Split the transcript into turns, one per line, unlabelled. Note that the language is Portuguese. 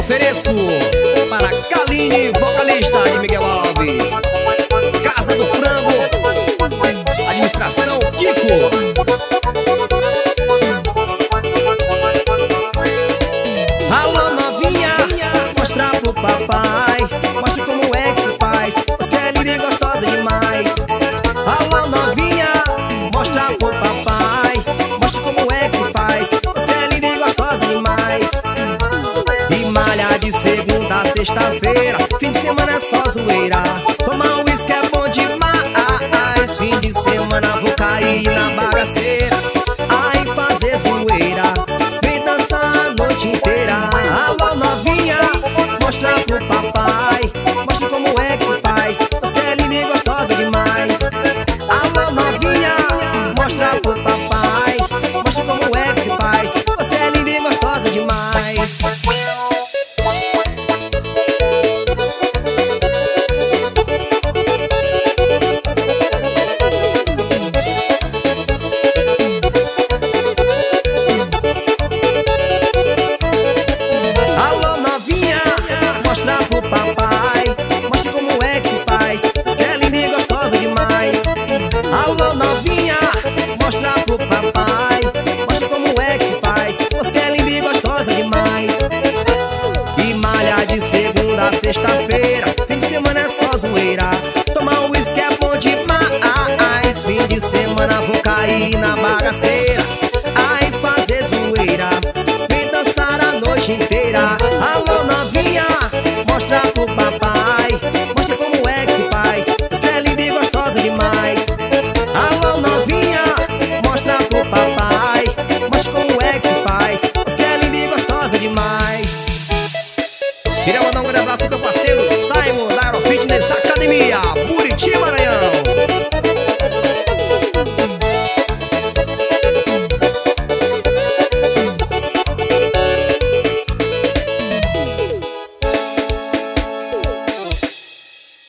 ofereço para Kaline, vocalista de Miguel Alves. Casa do Frango, administração Kiko. Alô novinha, mostra pro papai, mostra como é que se faz. Você é linda e gostosa demais. Alô novinha, mostra pro papai, mostra como é que se faz. Você é linda e gostosa demais. E malha de segunda a sexta-feira, fim de semana é só zoeira. Tomar um uísque é bom demais. Fim de semana vou cair na bagaceira. Ai, fazer zoeira, vem dançar a noite inteira. Alô novinha, mostra pro papai, mostra como é que se faz. Você é linda e gostosa demais. Alô novinha, mostra pro papai, mostra como é que se faz. Você é linda e gostosa demais. Alô novinha, mostra pro papai, mostra como é que se faz. Você é linda e gostosa demais. E malha de segunda a sexta-feira, fim de semana é só zoeira. Tomar um uísque é bom demais. Fim de semana vou cair na bagaceira. Ai, fazer zoeira, vem dançar a noite inteira. Alô novinha, mostra pro papai, mostra como é que se faz. Você é linda e gostosa demais. Alô novinha, mostra pro papai, mostra como é que se faz. Você é linda e gostosa demais. Queria mandar um grande abraço pro meu parceiro